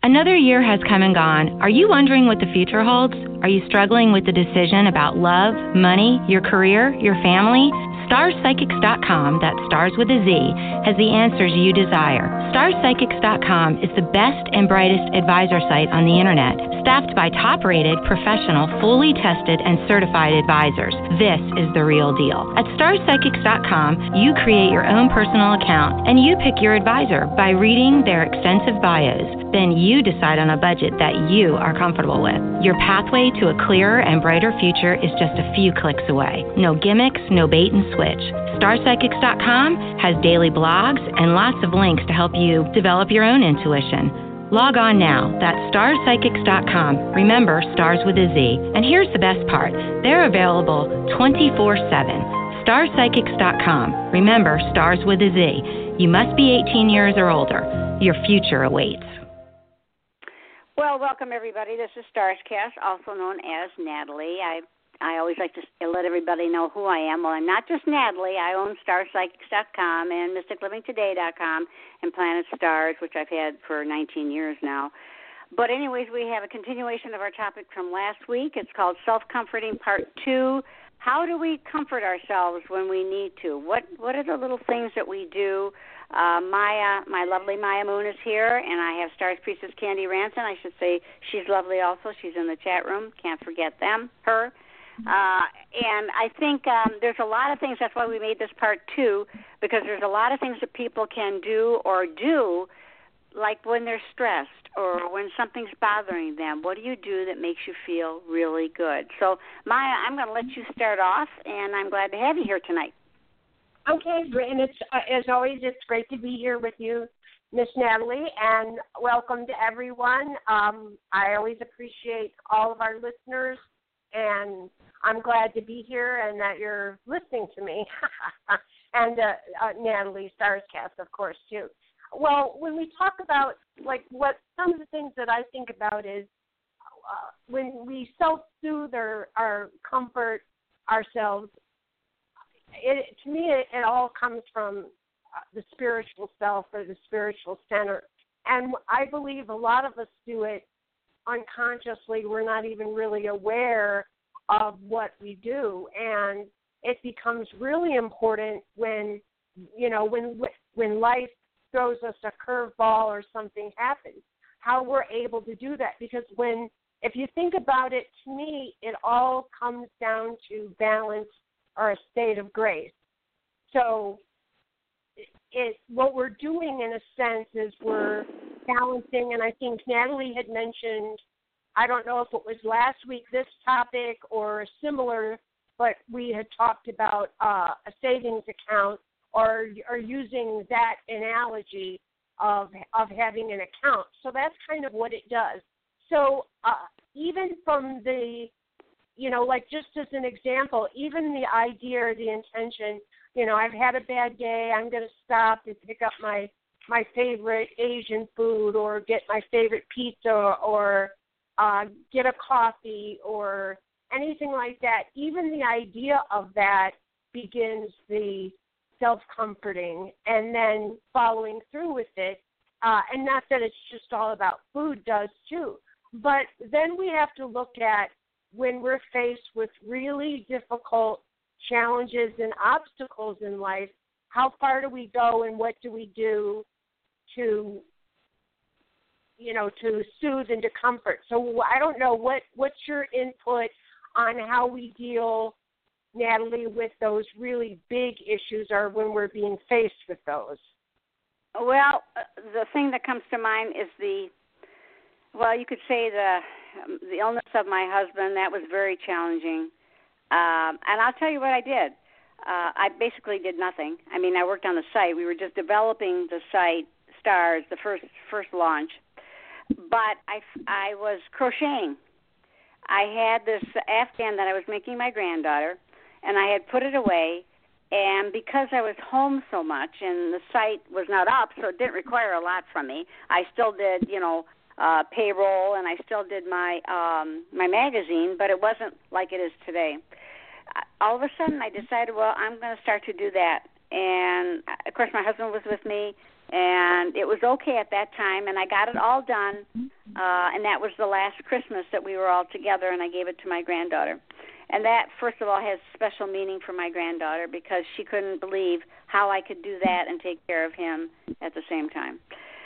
Another year has come and gone. Are you wondering what the future holds? Are you struggling with the decision about love, money, your career, your family? StarsPsychics.com, that's stars with a Z, has the answers you desire. StarsPsychics.com is the best and brightest advisor site on the internet, staffed by top-rated, professional, fully tested, and certified advisors. This is the real deal. At StarsPsychics.com, you create your own personal account, and you pick your advisor by reading their extensive bios. Then you decide on a budget that you are comfortable with. Your pathway to a clearer and brighter future is just a few clicks away. No gimmicks, no bait and switch. StarPsychics.com has daily blogs and lots of links to help you develop your own intuition. Log on now. That's StarPsychics.com. Remember, stars with a Z. And here's the best part. They're available 24/7. StarPsychics.com. Remember, stars with a Z. You must be 18 years or older. Your future awaits. Well, welcome, everybody. This is Starscast, also known as Natalie. I always like to let everybody know who I am. Well, I'm not just Natalie. I own StarPsychics.com and MysticLivingToday.com and Planet Stars, which I've had for 19 years now. But anyways, we have a continuation of our topic from last week. It's called Self-Comforting Part 2. How do we comfort ourselves when we need to? What are the little things that we do? My lovely Maya Moon is here, and I have Stars Priestess Candy Ranson. I should say she's lovely also. She's in the chat room. Can't forget her. And I think there's a lot of things. That's why we made this part 2, because there's a lot of things that people can do or do, like when they're stressed or when something's bothering them. What do you do that makes you feel really good? So, Maya, I'm going to let you start off, and I'm glad to have you here tonight. Okay, and it's as always, it's great to be here with you, Miss Natalie, and welcome to everyone. I always appreciate all of our listeners, and I'm glad to be here and that you're listening to me, and Natalie Starscast, of course, too. Well, when we talk about, like, what some of the things that I think about is when we self-soothe or comfort ourselves, to me, it all comes from the spiritual self or the spiritual center. And I believe a lot of us do it unconsciously. We're not even really aware of what we do. And it becomes really important when life throws us a curveball or something happens, how we're able to do that. Because if you think about it, to me, it all comes down to balance or a state of grace. So what we're doing in a sense is we're balancing, and I think Natalie had mentioned, I don't know if it was last week, this topic or similar, but we had talked about a savings account or using that analogy of having an account. So that's kind of what it does. So even from like just as an example, even the idea or the intention, I've had a bad day, I'm going to stop and pick up my favorite Asian food or get my favorite pizza or get a coffee or anything like that. Even the idea of that begins the self-comforting and then following through with it. And not that it's just all about food, does too. But then we have to look at when we're faced with really difficult challenges and obstacles in life, how far do we go and what do we do to soothe and to comfort? So I don't know, what's your input on how we deal, Natalie, with those really big issues or when we're being faced with those? Well, the thing that comes to mind is you could say the illness of my husband. That was very challenging. And I'll tell you what I did. I basically did nothing. I mean, I worked on the site. We were just developing the site, Stars, the first launch. But I was crocheting. I had this Afghan that I was making my granddaughter, and I had put it away. And because I was home so much and the site was not up, so it didn't require a lot from me, I still did, payroll, and I still did my magazine, but it wasn't like it is today. All of a sudden, I decided, well, I'm going to start to do that. And, of course, my husband was with me, And it was okay at that time, and I got it all done, and that was the last Christmas that we were all together, and I gave it to my granddaughter. And that, first of all, has special meaning for my granddaughter because she couldn't believe how I could do that and take care of him at the same time.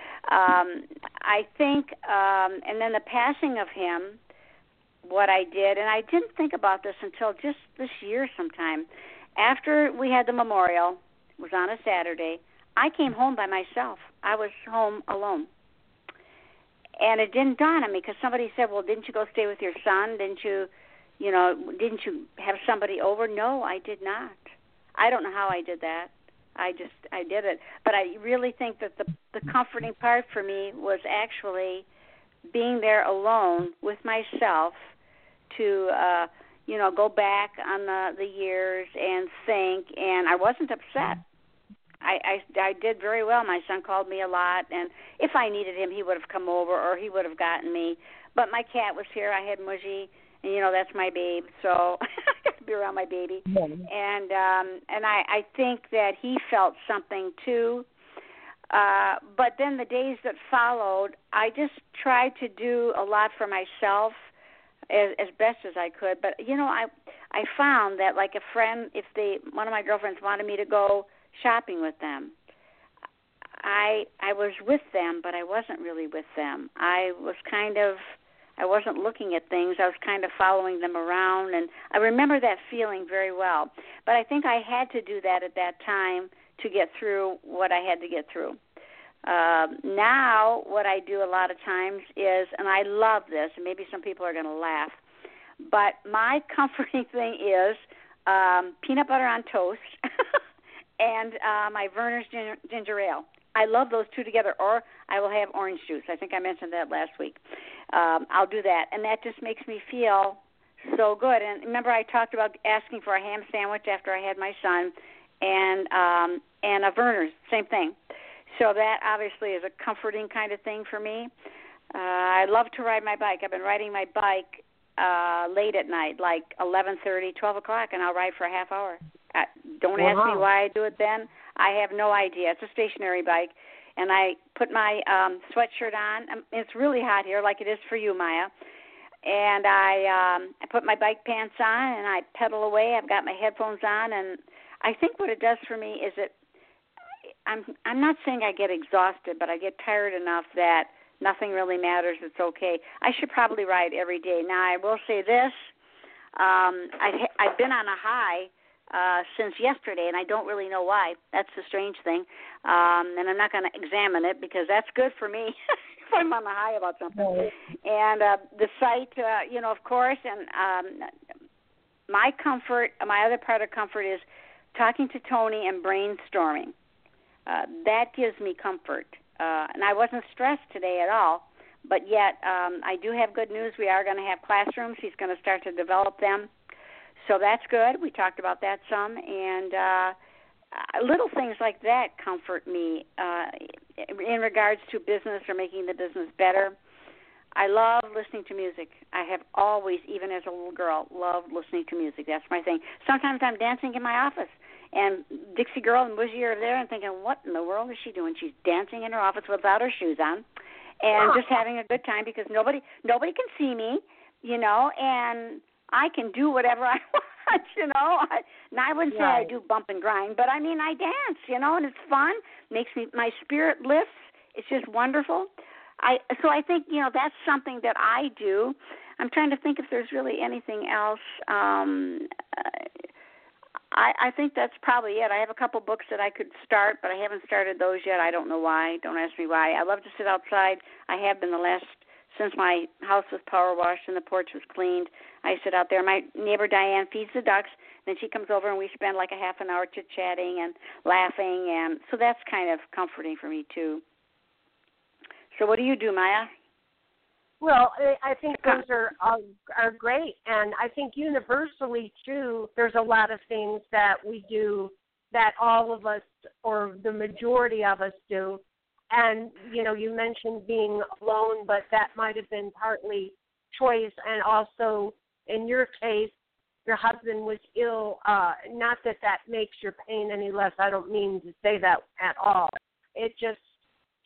I think, and then the passing of him, what I did, and I didn't think about this until just this year sometime. After we had the memorial, it was on a Saturday, I came home by myself. I was home alone. And it didn't dawn on me because somebody said, well, didn't you go stay with your son? Didn't you have somebody over? No, I did not. I don't know how I did that. I did it. But I really think that the comforting part for me was actually being there alone with myself to, go back on the years and think. And I wasn't upset. I did very well. My son called me a lot, and if I needed him, he would have come over or he would have gotten me. But my cat was here. I had Mujie, and that's my babe, so I got to be around my baby. Yeah. And I think that he felt something too. But then the days that followed, I just tried to do a lot for myself as best as I could. But I found that like a friend, if one of my girlfriends wanted me to go shopping with them, I was with them, but I wasn't really with them. I wasn't looking at things. I was kind of following them around, and I remember that feeling very well. But I think I had to do that at that time to get through what I had to get through. Now what I do a lot of times is, and I love this, and maybe some people are going to laugh, but my comforting thing is peanut butter on toast and my Verner's ginger ale. I love those two together, or I will have orange juice. I think I mentioned that last week. I'll do that, and that just makes me feel so good. And remember I talked about asking for a ham sandwich after I had my son, and a Verner's, same thing. So that obviously is a comforting kind of thing for me. I love to ride my bike. I've been riding my bike late at night, like 11:30, 12 o'clock, and I'll ride for a half hour. Don't ask me why I do it then. I have no idea. It's a stationary bike, and I put my sweatshirt on. It's really hot here, like it is for you, Maya. And I put my bike pants on, and I pedal away. I've got my headphones on, and I think what it does for me is I'm not saying I get exhausted, but I get tired enough that nothing really matters. It's okay. I should probably ride every day. Now, I will say this. I've been on a high since yesterday, and I don't really know why. That's the strange thing. And I'm not going to examine it because that's good for me if I'm on a high about something. Right. And the site, of course, and my other part of comfort is talking to Tony and brainstorming. That gives me comfort. And I wasn't stressed today at all, but yet I do have good news. We are going to have classrooms. He's going to start to develop them. So that's good. We talked about that some. And little things like that comfort me in regards to business or making the business better. I love listening to music. I have always, even as a little girl, loved listening to music. That's my thing. Sometimes I'm dancing in my office, and Dixie Girl and Bougie are there and thinking, what in the world is she doing? She's dancing in her office without her shoes on and just having a good time because nobody can see me, and I can do whatever I want, I wouldn't say I do bump and grind, but I dance, and it's fun. Makes my spirit lifts. It's just wonderful. So I think, that's something that I do. I'm trying to think if there's really anything else. I think that's probably it. I have a couple books that I could start, but I haven't started those yet. I don't know why. Don't ask me why. I love to sit outside. I have been since my house was power washed and the porch was cleaned. I sit out there. My neighbor Diane feeds the ducks. Then she comes over and we spend like a half an hour chit-chatting and laughing. And so that's kind of comforting for me, too. So what do you do, Maya? Well, I think those are great, and I think universally, too, there's a lot of things that we do that all of us, or the majority of us do, and, you mentioned being alone, but that might have been partly choice, and also, in your case, your husband was ill, not that makes your pain any less, I don't mean to say that at all. It just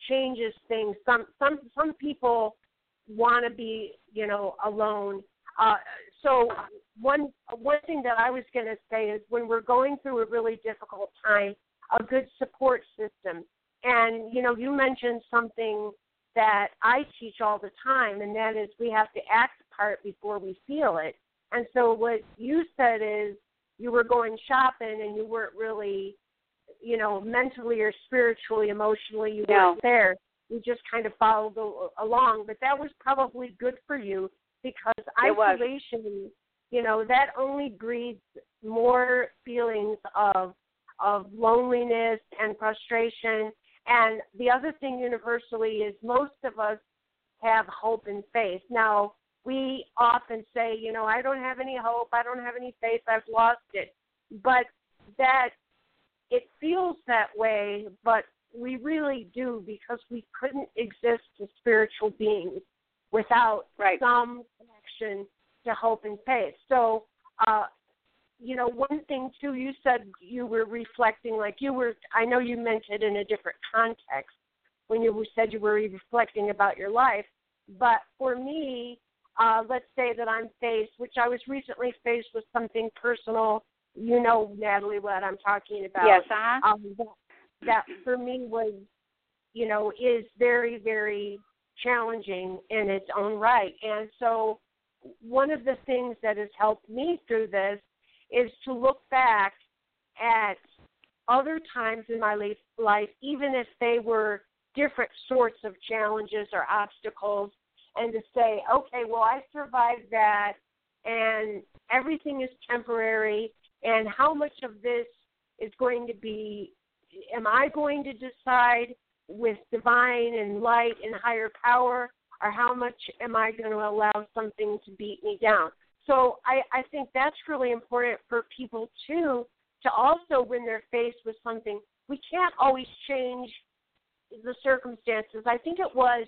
changes things. Some people want to be, alone. So one thing that I was going to say is when we're going through a really difficult time, a good support system. And, you mentioned something that I teach all the time, and that is we have to act the part before we feel it. And so what you said is you were going shopping and you weren't really, mentally or spiritually, emotionally, you weren't there. You just kind of followed along. But that was probably good for you because isolation, that only breeds more feelings of loneliness and frustration. And the other thing universally is most of us have hope and faith. Now, we often say, I don't have any hope, I don't have any faith, I've lost it. But that it feels that way, but we really do because we couldn't exist as spiritual beings without some connection to hope and faith. So, one thing, too, you said you were reflecting I know you meant it in a different context when you said you were reflecting about your life. But for me, let's say that I'm faced, which I was recently faced with something personal, Natalie, what I'm talking about. Yes, that for me was, is very, very challenging in its own right. And so one of the things that has helped me through this is to look back at other times in my life, even if they were different sorts of challenges or obstacles, and to say, okay, well, I survived that, and everything is temporary, and how much of this is going to be, am I going to decide with divine and light and higher power, or how much am I going to allow something to beat me down? So I think that's really important for people, too, to also, when they're faced with something, we can't always change the circumstances. I think it was,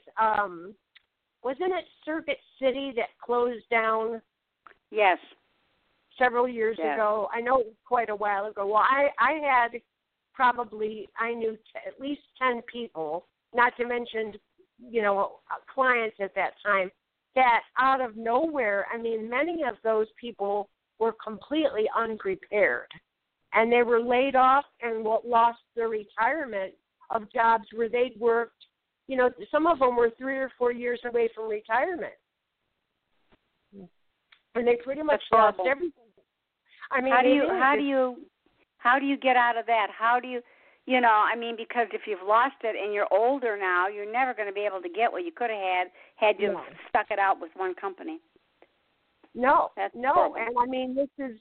wasn't it Circuit City that closed down? Yes. Several years ago. I know it was quite a while ago. Well, I had I knew at least 10 people, not to mention, clients at that time, that out of nowhere, many of those people were completely unprepared. And they were laid off and lost their retirement of jobs where they'd worked. Some of them were 3 or 4 years away from retirement. And they pretty much lost everything. How do you get out of that? How do you, because if you've lost it and you're older now, you're never going to be able to get what you could have had you stuck it out with one company. No, horrible. And this is,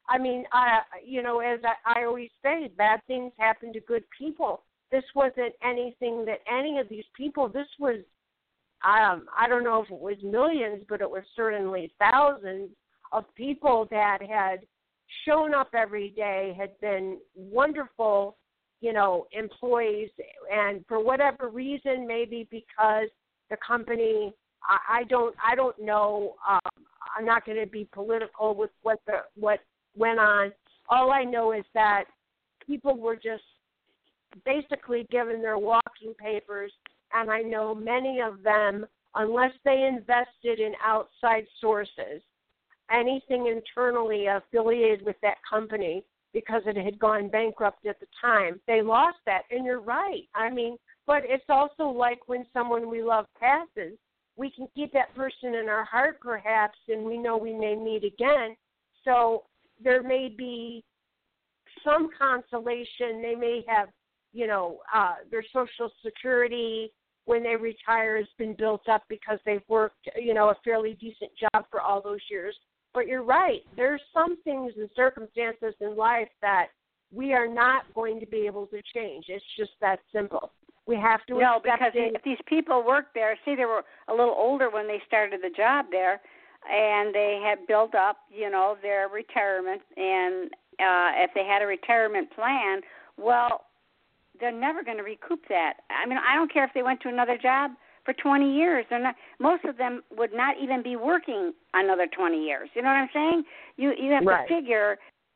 as I always say, bad things happen to good people. This wasn't anything that any of these people, this was, I don't know if it was millions, but it was certainly thousands of people that had shown up every day, had been wonderful, employees, and for whatever reason, maybe because the company, I don't know, I'm not going to be political with what went on. All I know is that people were just basically given their walking papers, and I know many of them, unless they invested in outside sources, anything internally affiliated with that company, because it had gone bankrupt at the time, they lost that. And you're right. But it's also like when someone we love passes, we can keep that person in our heart perhaps, and we know we may meet again. So there may be some consolation. They may have, their Social Security when they retire has been built up because they've worked, a fairly decent job for all those years. But you're right. There's some things and circumstances in life that we are not going to be able to change. It's just that simple. We have to accept it. If these people worked there, they were a little older when they started the job there, and they had built up, their retirement. And if they had a retirement plan, well, they're never going to recoup that. I don't care if they went to another job for 20 years. Most of them would not even be working another 20 years. You know what I'm saying? You have to figure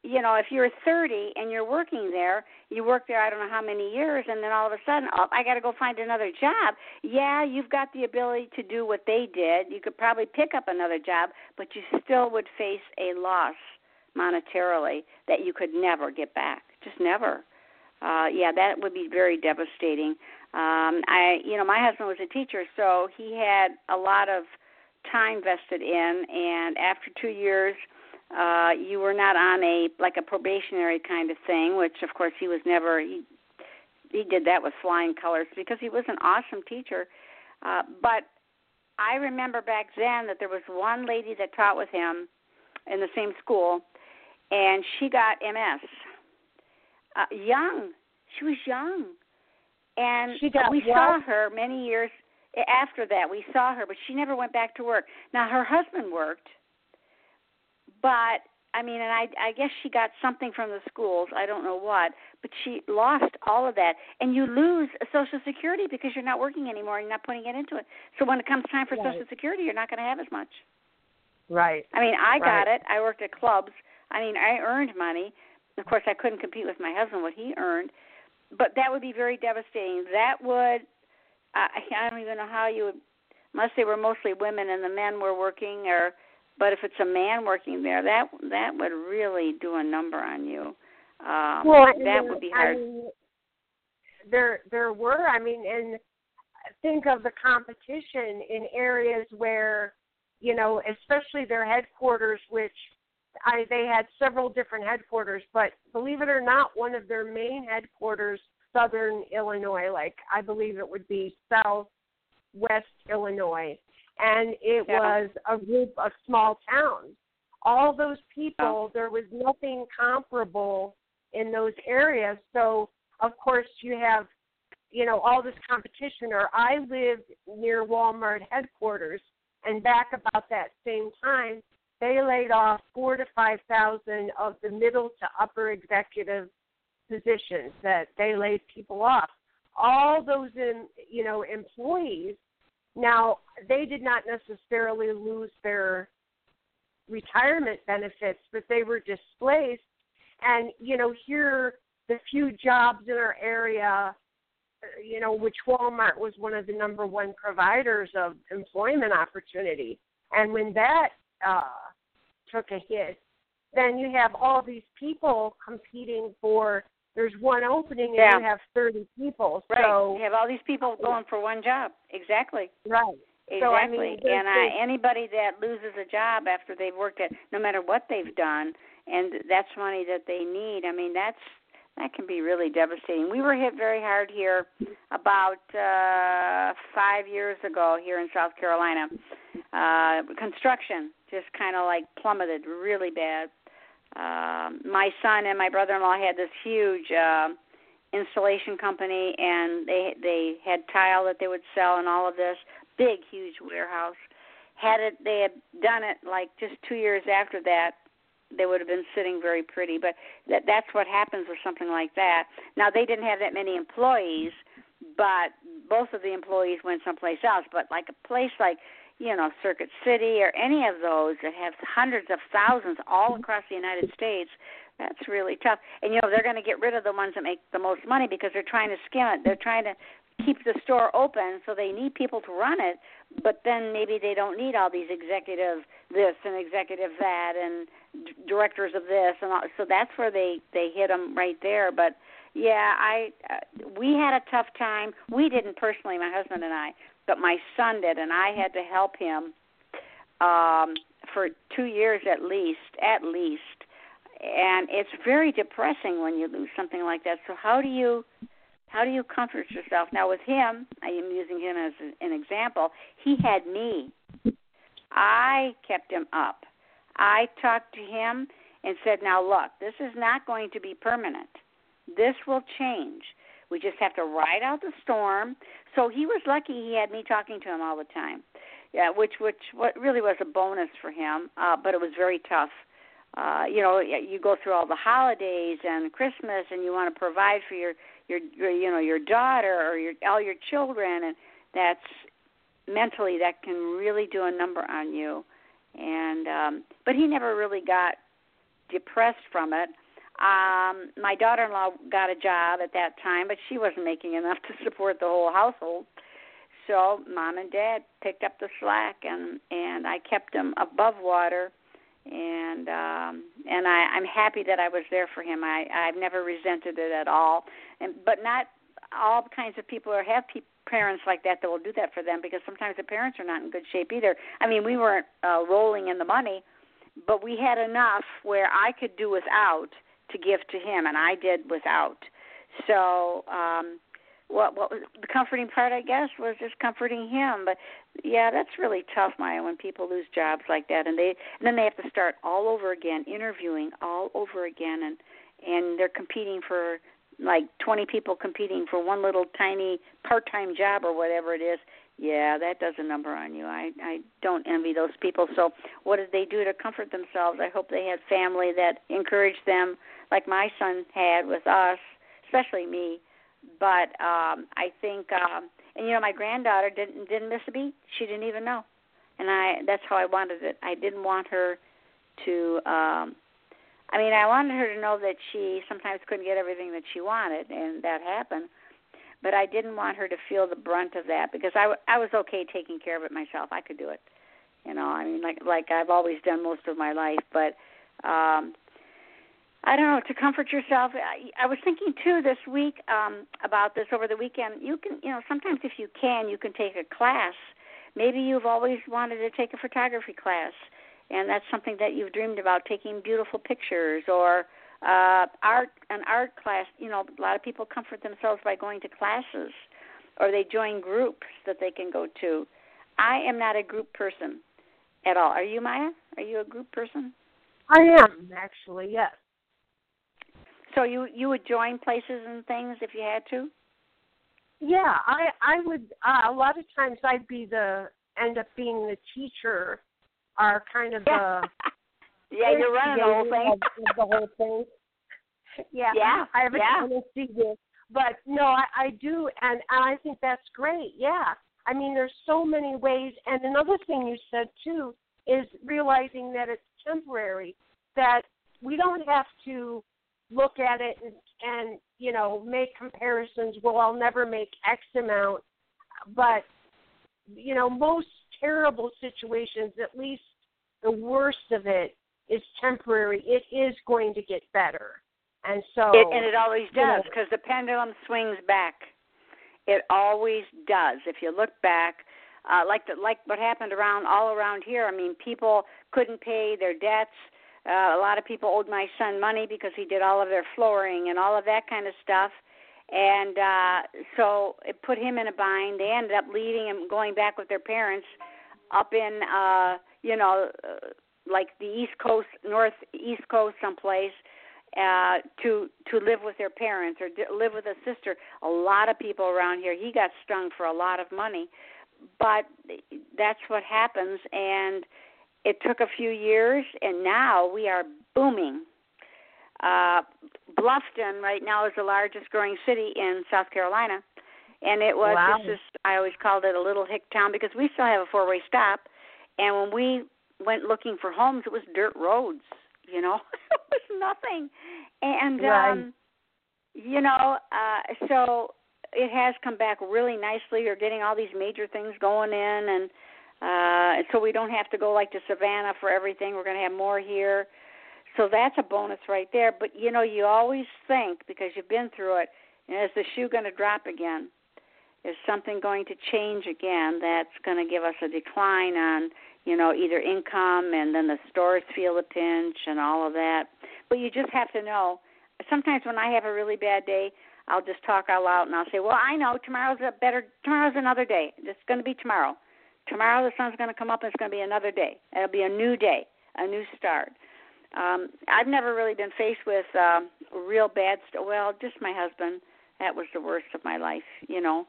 if you're 30 and you're working there, you work there I don't know how many years, and then all of a sudden, I got to go find another job. Yeah, you've got the ability to do what they did. You could probably pick up another job, but you still would face a loss monetarily that you could never get back. Just never. That would be very devastating. My husband was a teacher, so he had a lot of time vested in, and after 2 years, you were not on a probationary kind of thing, which of course he was never. He did that with flying colors because he was an awesome teacher. But I remember back then that there was one lady that taught with him in the same school, and she got MS. Young, she was young, and we saw her many years after that. We saw her, but she never went back to work. Now her husband worked. But, and I guess she got something from the schools, I don't know what, but she lost all of that. And you lose Social Security because you're not working anymore and you're not putting it into it. So when it comes time for Social Security, you're not going to have as much. Right. I got it. I worked at clubs. I earned money. Of course, I couldn't compete with my husband, what he earned. But that would be very devastating. That would, I don't even know how you would, unless they were mostly women and the men were working but if it's a man working there, that would really do a number on you. That would be hard. There were, and think of the competition in areas where, especially their headquarters, which they had several different headquarters, but believe it or not, one of their main headquarters, Southern Illinois, I believe it would be Southwest Illinois. And it was a group of small towns. All those people, there was nothing comparable in those areas. So, of course, you have, all this competition. Or I lived near Walmart headquarters, and back about that same time, they laid off 4,000 to 5,000 of the middle to upper executive positions that they laid people off. All those, employees. Now, they did not necessarily lose their retirement benefits, but they were displaced. And, here, the few jobs in our area, which Walmart was one of the number one providers of employment opportunity. And when that took a hit, then you have all these people competing for, there's one opening and you have 30 people. Right. So you have all these people going for one job. Exactly. Right. Exactly. So, anybody that loses a job after they've worked at, no matter what they've done, and that's money that they need, that can be really devastating. We were hit very hard here about 5 years ago here in South Carolina. Construction just kind of plummeted really bad. My son and my brother-in-law had this huge installation company, and they had tile that they would sell and all of this. Big, huge warehouse. They had done it just 2 years after that, they would have been sitting very pretty. But that's what happens with something like that. Now, they didn't have that many employees, but both of the employees went someplace else. But a place like, Circuit City or any of those that have hundreds of thousands all across the United States, that's really tough. And, they're going to get rid of the ones that make the most money because they're trying to skim it. They're trying to keep the store open, so they need people to run it, but then maybe they don't need all these executive this and executive that and directors of this, and all. So that's where they hit them right there. But yeah, we had a tough time. We didn't personally, my husband and I, but my son did, and I had to help him for 2 years at least. And it's very depressing when you lose something like that. So how do you comfort yourself? Now with him, I am using him as an example, he had me. I kept him up. I talked to him and said, now look, this is not going to be permanent. This will change. We just have to ride out the storm. So he was lucky he had me talking to him all the time, which what really was a bonus for him, but it was very tough. You go through all the holidays and Christmas, and you want to provide for your daughter or all your children, and that's mentally that can really do a number on you. And but he never really got depressed from it. My daughter-in-law got a job at that time, but she wasn't making enough to support the whole household. So Mom and Dad picked up the slack, and I kept him above water, and I'm happy that I was there for him. I've never resented it at all, but not all kinds of people have parents like that will do that for them, because sometimes the parents are not in good shape either. I mean, we weren't rolling in the money, but we had enough where I could do without to give to him, and I did without. So what was the comforting part, I guess, was just comforting him. But yeah, that's really tough, Maya, when people lose jobs like that, and then they have to start all over again, interviewing all over again, and they're competing for like 20 people competing for one little tiny part-time job or whatever it is. Yeah, that does a number on you. I don't envy those people. So what did they do to comfort themselves? I hope they had family that encouraged them, like my son had with us, especially me. But I think, and you know, my granddaughter didn't miss a beat. She didn't even know, and that's how I wanted it. I didn't want her to. I wanted her to know that she sometimes couldn't get everything that she wanted, and that happened. But I didn't want her to feel the brunt of that, because I was okay taking care of it myself. I could do it, you know. I mean, like I've always done most of my life. But I don't know, to comfort yourself. I was thinking too this week about this over the weekend. You can, you know, sometimes if you can take a class. Maybe you've always wanted to take a photography class, and that's something that you've dreamed about, taking beautiful pictures, or an art class. You know, a lot of people comfort themselves by going to classes, or they join groups that they can go to. I am not a group person at all. Are you, Maya? Are you a group person? I am, actually, yes. So you would join places and things if you had to? Yeah, I would. A lot of times I'd end up being the teacher, or kind of the yeah, you're running the whole thing. Of the whole thing. Yeah, I have a tendency to. But no, I do, and I think that's great. Yeah, I mean, there's so many ways. And another thing you said too is realizing that it's temporary. That we don't have to look at it and you know, make comparisons. Well, I'll never make X amount, but you know, most terrible situations, at least the worst of it, is temporary. It is going to get better, and so it always does, because the pendulum swings back. It always does. If you look back, like what happened all around here. I mean, people couldn't pay their debts. A lot of people owed my son money because he did all of their flooring and all of that kind of stuff. And so it put him in a bind. They ended up leaving him, going back with their parents up in, like the East Coast, Northeast Coast someplace, to live with their parents or live with a sister. A lot of people around here, he got stung for a lot of money. But that's what happens, and it took a few years, and now we are booming. Bluffton right now is the largest growing city in South Carolina, and it was I always called it a little hick town, because we still have a four-way stop, and when we went looking for homes, it was dirt roads, you know. It was nothing. And, so it has come back really nicely. You're getting all these major things going in, and so we don't have to go like to Savannah for everything. We're going to have more here. So that's a bonus right there. But, you know, you always think, because you've been through it, is the shoe going to drop again? Is something going to change again that's going to give us a decline on, you know, either income, and then the stores feel the pinch and all of that? But you just have to know. Sometimes when I have a really bad day, I'll just talk out loud, and I'll say, well, I know tomorrow's another day. It's going to be tomorrow. Tomorrow the sun's going to come up, and it's going to be another day. It'll be a new day, a new start. I've never really been faced with real bad well, just my husband. That was the worst of my life, you know.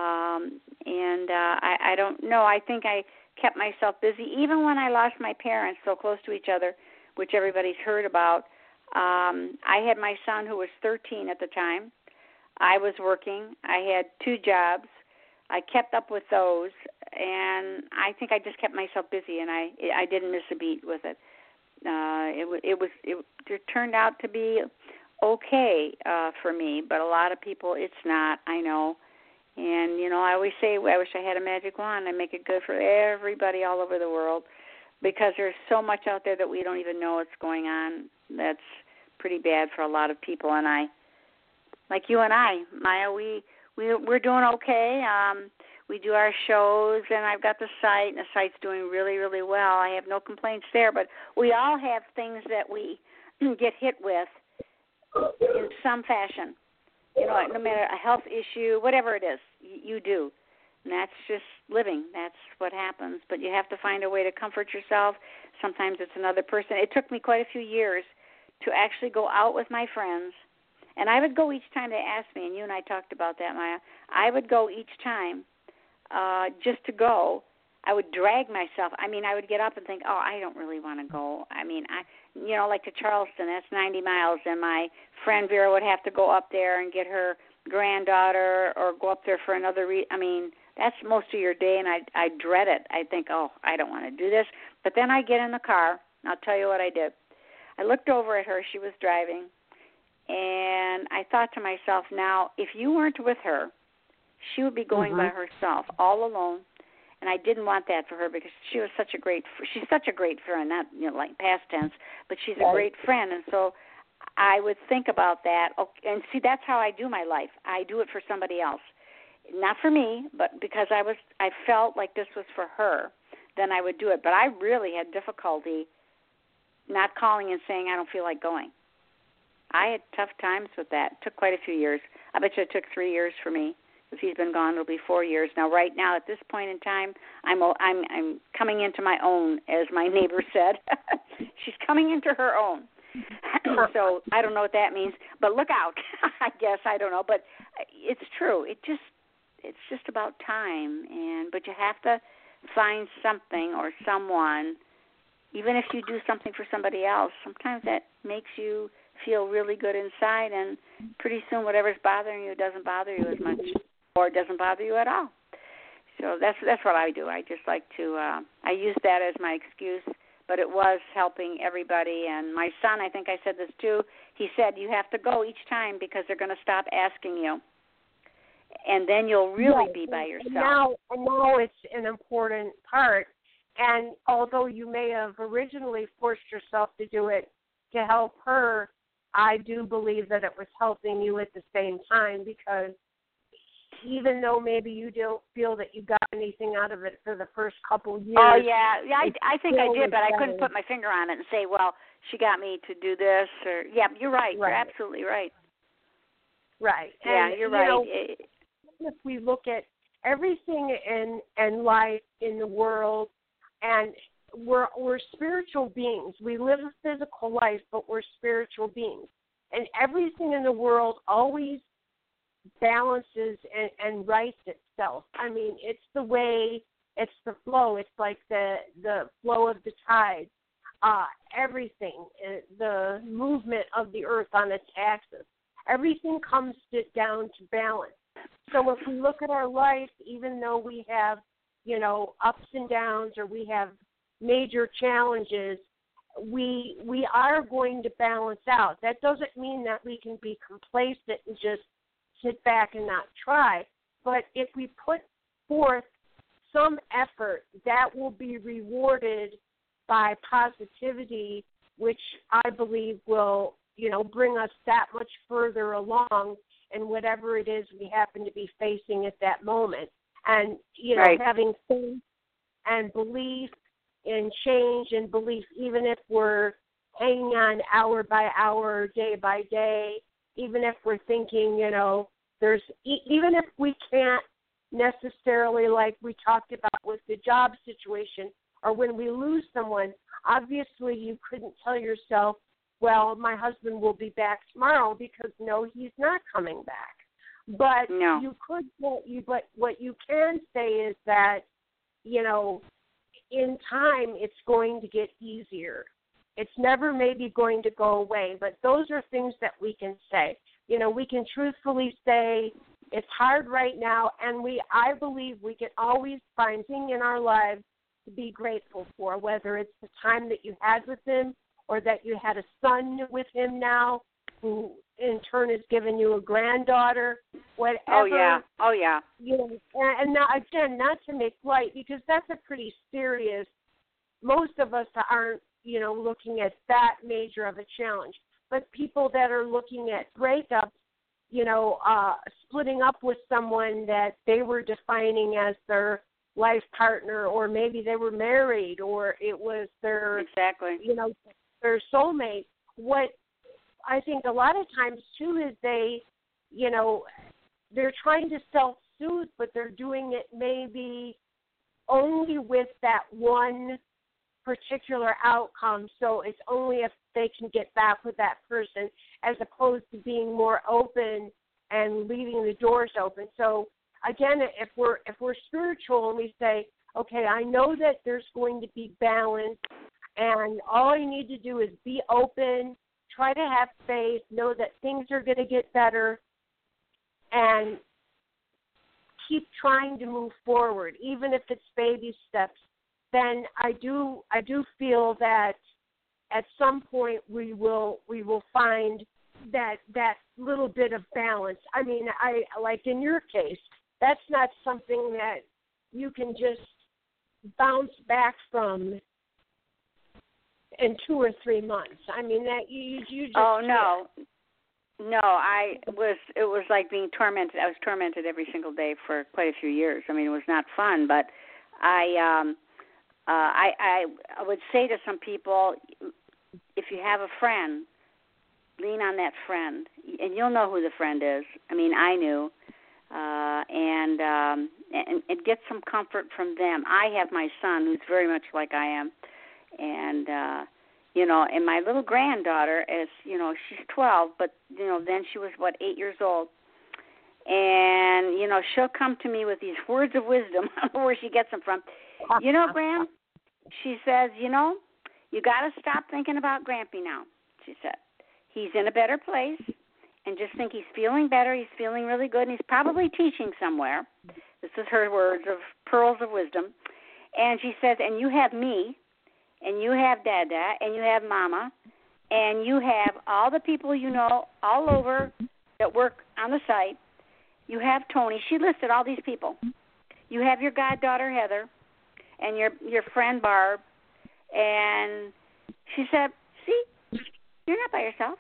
I don't know. I think I kept myself busy. Even when I lost my parents so close to each other, which everybody's heard about, I had my son who was 13 at the time. I was working. I had 2 jobs. I kept up with those, and I think I just kept myself busy, and I didn't miss a beat with it. it turned out to be okay for me, but a lot of people it's not. I know. And, I always say I wish I had a magic wand. I make it good for everybody all over the world because there's so much out there that we don't even know what's going on. That's pretty bad for a lot of people. And like you and I, Maya, we're doing okay. We do our shows, and I've got the site, and the site's doing really, really well. I have no complaints there, but we all have things that we get hit with in some fashion. No matter a health issue, whatever it is, you do. And that's just living. That's what happens. But you have to find a way to comfort yourself. Sometimes it's another person. It took me quite a few years to actually go out with my friends. And I would go each time they asked me, and you and I talked about that, Maya. I would go each time just to go. I would drag myself. I would get up and think, I don't really want to go. Like to Charleston, that's 90 miles, and my friend Vera would have to go up there and get her granddaughter or go up there for another that's most of your day, and I dread it. I think, I don't want to do this. But then I get in the car, and I'll tell you what I did. I looked over at her. She was driving, and I thought to myself, now, if you weren't with her, she would be going by herself, all alone. And I didn't want that for her because she's such a great friend, not like past tense, but she's a great friend. And so I would think about that. Okay, and see, that's how I do my life. I do it for somebody else, not for me, but because I felt like this was for her. Then I would do it. But I really had difficulty not calling and saying I don't feel like going. I had tough times with that. It took quite a few years. I bet you it took 3 years for me. If he's been gone, it'll be 4 years. Now, right now, at this point in time, I'm coming into my own, as my neighbor said. She's coming into her own. So I don't know what that means, but look out. I guess I don't know, but it's true. It's just about time, but you have to find something or someone. Even if you do something for somebody else, sometimes that makes you feel really good inside, and pretty soon whatever's bothering you doesn't bother you as much. Or it doesn't bother you at all. So that's what I do. I just like to, I use that as my excuse, but it was helping everybody. And my son, I think I said this too, he said you have to go each time because they're going to stop asking you. And then you'll really be by yourself. And now it's an important part. And although you may have originally forced yourself to do it to help her, I do believe that it was helping you at the same time because even though maybe you don't feel that you got anything out of it for the first couple years. Oh, yeah. I think I did, but I couldn't put my finger on it and say, well, she got me to do this. Or yeah, you're right. You're absolutely right. Right. Yeah, and, you're right. If we look at everything in life, in the world, and we're spiritual beings. We live a physical life, but we're spiritual beings. And everything in the world always balances and rights itself. It's the way, it's the flow. It's like the flow of the tide. Everything, the movement of the earth on its axis. Everything comes down to balance. So if we look at our life, even though we have, ups and downs or we have major challenges, we are going to balance out. That doesn't mean that we can be complacent and just sit back and not try. But if we put forth some effort, that will be rewarded by positivity, which I believe will, bring us that much further along in whatever it is we happen to be facing at that moment. And, having faith and belief in change and belief, even if we're hanging on hour by hour, day by day, even if we're thinking, even if we can't necessarily, like we talked about with the job situation, or when we lose someone, obviously you couldn't tell yourself, well, my husband will be back tomorrow, because no, he's not coming back. But no. But what you can say is that, in time it's going to get easier. It's never maybe going to go away, but those are things that we can say. We can truthfully say it's hard right now, and I believe we can always find things in our lives to be grateful for, whether it's the time that you had with them or that you had a son with him now who in turn has given you a granddaughter, whatever. Oh, yeah. Oh, yeah. You know, and now, again, not to make light, because that's a pretty serious, most of us aren't, you know, looking at that major of a challenge. But people that are looking at breakups, you know, splitting up with someone that they were defining as their life partner, or maybe they were married, or it was their, exactly, you know, their soulmate. What I think a lot of times, too, is they, you know, they're trying to self-soothe, but they're doing it maybe only with that one particular outcome. So it's only if they can get back with that person, as opposed to being more open and leaving the doors open. So again, if we're spiritual and we say, okay, I know that there's going to be balance, and all I need to do is be open, try to have faith, know that things are going to get better, and keep trying to move forward, even if it's baby steps, then I do feel that at some point we will find that little bit of balance. I mean, I like in your case, that's not something that you can just bounce back from in 2 or 3 months. I mean, that you just Oh, no. No, it was like being tormented. I was tormented every single day for quite a few years. I mean, it was not fun, but I would say to some people, if you have a friend, lean on that friend, and you'll know who the friend is. I mean, I knew, and get some comfort from them. I have my son, who's very much like I am, and you know, and my little granddaughter is, you know, she's 12, but you know, then she was 8 years old, and you know, she'll come to me with these words of wisdom. I don't know where she gets them from. You know, Gran, she says, you know, you got to stop thinking about Grampy now, she said. He's in a better place, and just think he's feeling better. He's feeling really good, and he's probably teaching somewhere. This is her words of pearls of wisdom. And she says, and you have me, and you have Dada, and you have Mama, and you have all the people you know all over that work on the site. You have Tony. She listed all these people. You have your goddaughter, Heather, and your friend, Barb. And she said, see, you're not by yourself.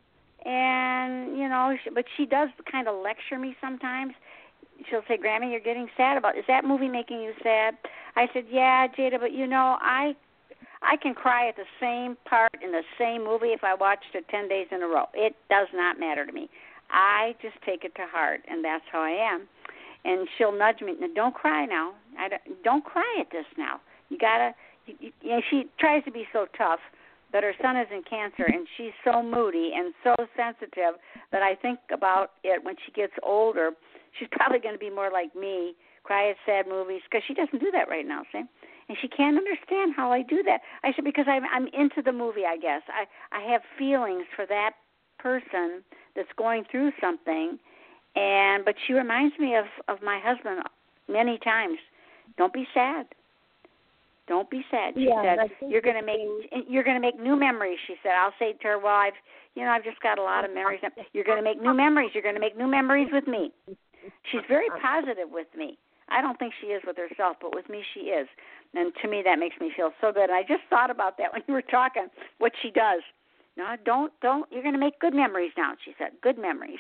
And, you know, but she does kind of lecture me sometimes. She'll say, Grammy, you're getting sad about it. Is that movie making you sad? I said, yeah, Jada, but, you know, I can cry at the same part in the same movie if I watched it 10 days in a row. It does not matter to me. I just take it to heart, and that's how I am. And she'll nudge me, don't cry now. Don't cry at this now. You got to, you know, she tries to be so tough, but her son is in cancer, and she's so moody and so sensitive that I think about it when she gets older. She's probably going to be more like me, cry at sad movies, because she doesn't do that right now, see? And she can't understand how I do that. I said, because I'm into the movie, I guess. I have feelings for that person that's going through something, but she reminds me of my husband many times. Don't be sad. Don't be sad. She said, you're going to make new memories. She said, I'll say to her, well, I've just got a lot of memories. You're going to make new memories. You're going to make new memories with me. She's very positive with me. I don't think she is with herself, but with me she is. And to me that makes me feel so good. And I just thought about that when you were talking, what she does. No, don't. You're going to make good memories now, she said. Good memories.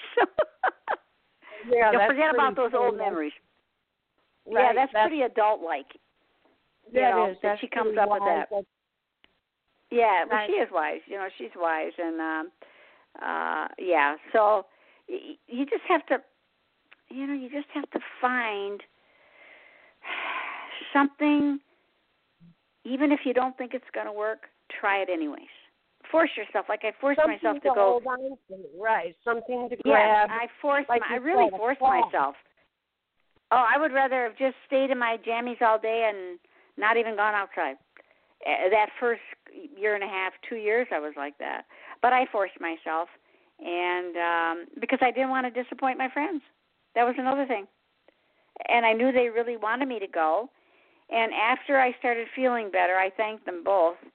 Yeah, don't forget about those old memories. Right, yeah, that's pretty adult-like. That she comes up with that. Yeah, but she is wise. You know, she's wise. And, yeah, so you just have to, find something, even if you don't think it's going to work, try it anyways. Force yourself, like I forced myself to go. Hold on to, right, something to grab. Yeah, I really forced myself. Oh, I would rather have just stayed in my jammies all day and not even gone outside. That first year and a half, 2 years, I was like that. But I forced myself, and because I didn't want to disappoint my friends. That was another thing. And I knew they really wanted me to go. And after I started feeling better, I thanked them both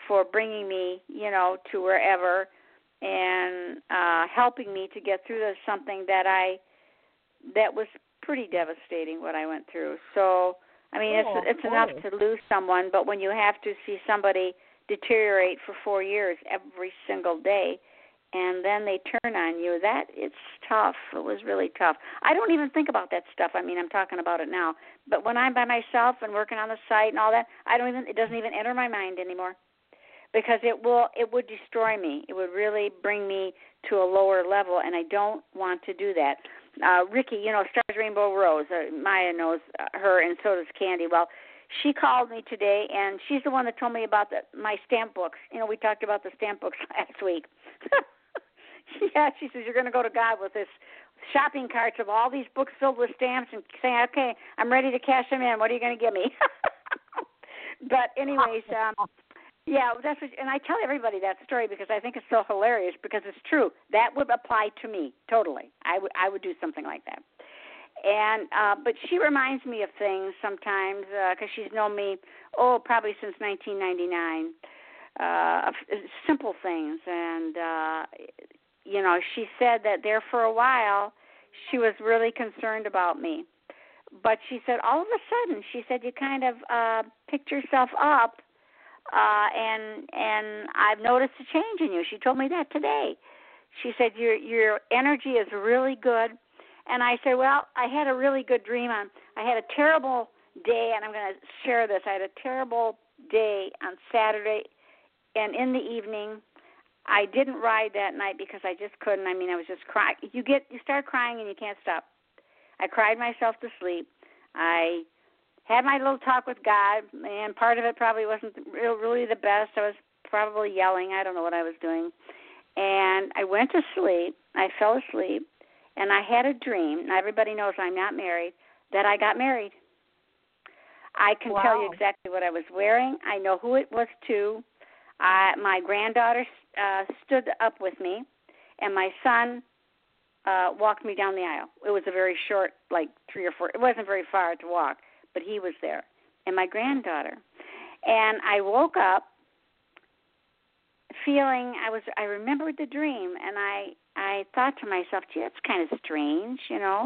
for bringing me, to wherever and helping me to get through something that was pretty devastating what I went through. So, I mean, it's enough to lose someone, but when you have to see somebody deteriorate for 4 years every single day, and then they turn on you, it's tough. It was really tough. I don't even think about that stuff. I mean, I'm talking about it now. But when I'm by myself and working on the site and all that, it doesn't even enter my mind anymore, because it would destroy me. It would really bring me to a lower level, and I don't want to do that. Ricky, Stars Rainbow Rose, Maya knows her, and so does Candy. Well, she called me today, and she's the one that told me about my stamp books. We talked about the stamp books last week. Yeah, she says, you're going to go to God with this shopping carts of all these books filled with stamps and saying, okay, I'm ready to cash them in. What are you going to give me? But anyways, yeah, that's what, and I tell everybody that story because I think it's so hilarious, because it's true. That would apply to me totally. I would do something like that. And but she reminds me of things sometimes because she's known me, probably since 1999, of simple things. And, she said that there for a while she was really concerned about me. But she said all of a sudden, she said, you kind of picked yourself up. And I've noticed a change in you. She told me that today. She said your energy is really good. And I said, well, I had a really good dream. I had a terrible day, and I'm going to share this. I had a terrible day on Saturday, and in the evening, I didn't ride that night because I just couldn't. I mean, I was just crying. You start crying and you can't stop. I cried myself to sleep. I had my little talk with God, and part of it probably wasn't really the best. I was probably yelling. I don't know what I was doing. And I went to sleep. I fell asleep, and I had a dream. Now, everybody knows I'm not married, that I got married. I can tell you exactly what I was wearing. I know who it was to. My granddaughter stood up with me, and my son walked me down the aisle. It was a very short, like 3 or 4. It wasn't very far to walk, but he was there, and my granddaughter. And I woke up feeling, I remembered the dream, and I thought to myself, gee, that's kind of strange,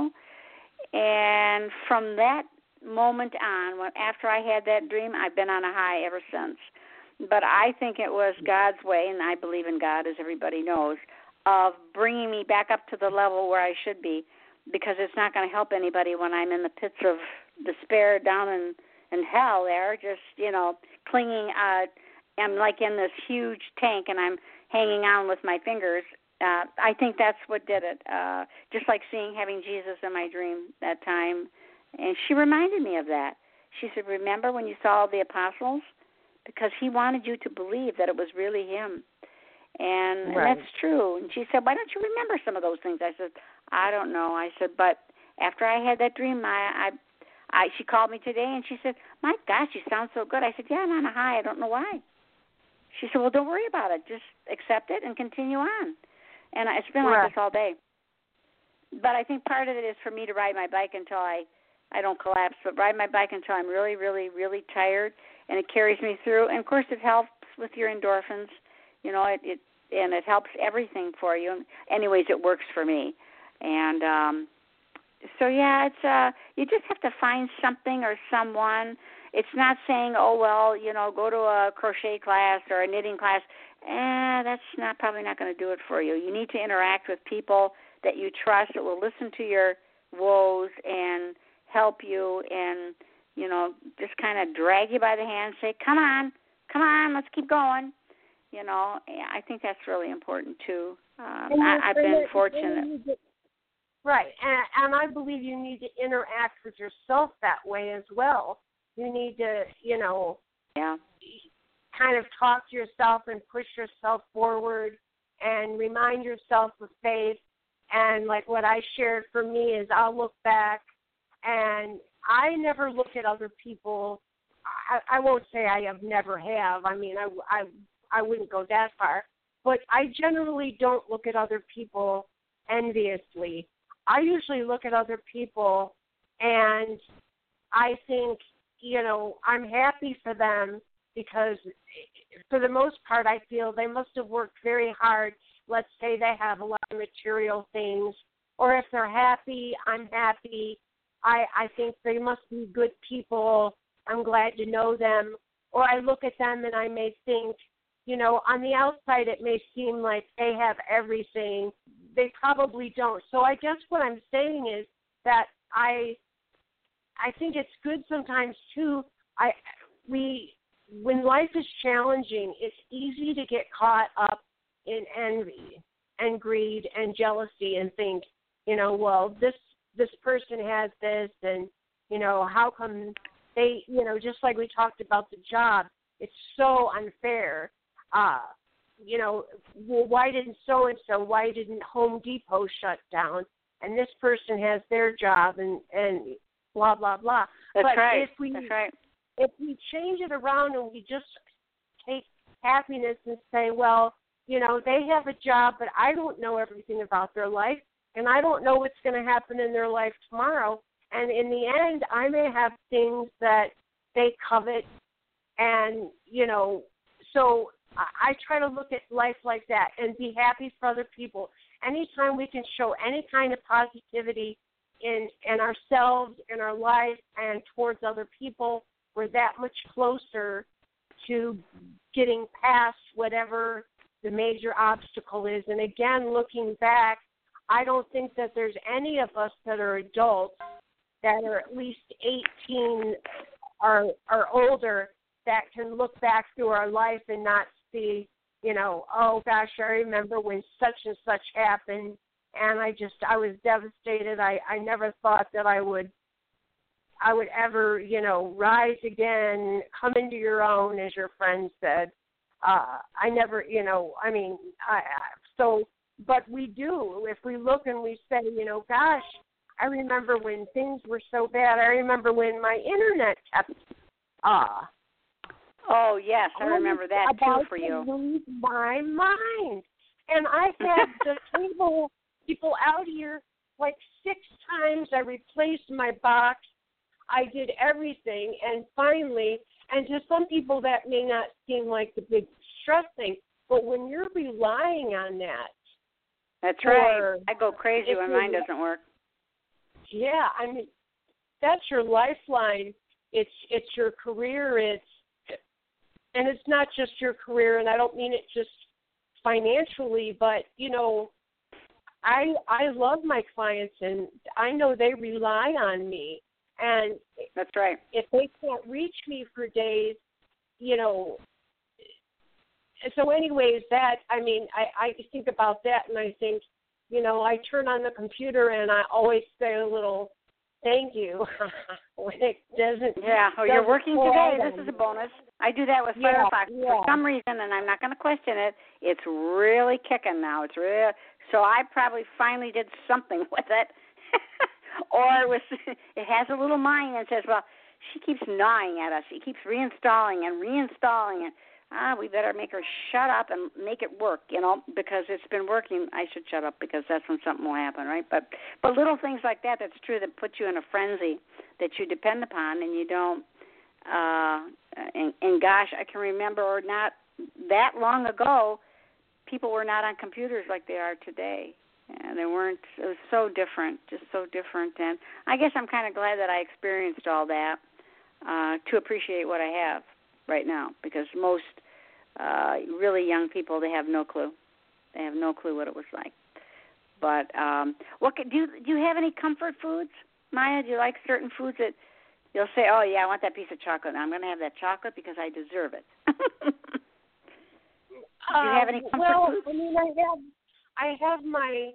And from that moment on, after I had that dream, I've been on a high ever since. But I think it was God's way, and I believe in God, as everybody knows, of bringing me back up to the level where I should be, because it's not going to help anybody when I'm in the pits of despair down in hell there, just, clinging. I'm like in this huge tank, and I'm hanging on with my fingers. I think that's what did it, just like having Jesus in my dream that time. And she reminded me of that. She said, remember when you saw the apostles? Because he wanted you to believe that it was really him. And that's true. And she said, why don't you remember some of those things? I said, I don't know. I said, but after I had that dream, she called me today, and she said, my gosh, you sound so good. I said, yeah, I'm on a high. I don't know why. She said, well, don't worry about it. Just accept it and continue on. And it's been like this all day. But I think part of it is for me to ride my bike until I don't collapse, but ride my bike until I'm really, really, really tired, and it carries me through. And, of course, it helps with your endorphins. It helps everything for you. Anyways, it works for me. And so, yeah, it's you just have to find something or someone. It's not saying, go to a crochet class or a knitting class. That's probably not going to do it for you. You need to interact with people that you trust that will listen to your woes and help you and, just kind of drag you by the hand and say, come on, let's keep going. I think that's really important, too. I've been fortunate. Right, and I believe you need to interact with yourself that way as well. You need to, kind of talk to yourself and push yourself forward and remind yourself of faith. And like what I shared for me is I'll look back, and I never look at other people. I won't say I never have. I mean, I wouldn't go that far. But I generally don't look at other people enviously. I usually look at other people and I think, I'm happy for them because for the most part, I feel they must have worked very hard. Let's say they have a lot of material things, or if they're happy, I'm happy. I think they must be good people. I'm glad to know them. Or I look at them and I may think, on the outside it may seem like they have everything. They probably don't. So I guess what I'm saying is that I think it's good sometimes too. When life is challenging, it's easy to get caught up in envy and greed and jealousy and think, well, this person has this, and how come they, just like we talked about the job, it's so unfair. Well, why didn't so-and-so, why didn't Home Depot shut down? And this person has their job and blah, blah, blah. That's right. If we change it around and we just take happiness and say, well, they have a job, but I don't know everything about their life, and I don't know what's going to happen in their life tomorrow. And in the end, I may have things that they covet. And, so I try to look at life like that and be happy for other people. Anytime we can show any kind of positivity in ourselves, in our life, and towards other people, we're that much closer to getting past whatever the major obstacle is. And again, looking back, I don't think that there's any of us that are adults that are at least 18 or older that can look back through our life and not see, oh gosh, I remember when such and such happened, and I was devastated. I never thought that I would ever, rise again, come into your own, as your friend said. I never, but we do. If we look and we say, gosh, I remember when things were so bad. I remember when my internet kept, oh, yes, I remember that too for you. Lose my mind. And I had the cable people out here like 6 times. I replaced my box. I did everything, and finally, and to some people that may not seem like the big stress thing, but when you're relying on that. That's right. I go crazy when mine doesn't work. Yeah, that's your lifeline. It's your career. And it's not just your career, and I don't mean it just financially, but, I love my clients, and I know they rely on me. And that's right. If they can't reach me for days, so anyways, I think about that, and I think, I turn on the computer and I always say a little thank you when it doesn't. Yeah, you're working today. This is a bonus. I do that with Firefox for some reason, and I'm not going to question it. It's really kicking now. It's real. So I probably finally did something with it. Or it has a little mind that says, well, she keeps gnawing at us. She keeps reinstalling and reinstalling it. We better make her shut up and make it work, because it's been working. I should shut up because that's when something will happen, right? But little things like that, that's true, that put you in a frenzy that you depend upon, and you don't. And gosh, I can remember not that long ago, people were not on computers like they are today. And they weren't. It was so different, just so different. And I guess I'm kind of glad that I experienced all that to appreciate what I have right now, because most really young people, they have no clue. They have no clue what it was like. But do you have any comfort foods, Maya? Do you like certain foods that you'll say, oh, yeah, I want that piece of chocolate. I'm going to have that chocolate because I deserve it. Do you have any comfort foods? I have my.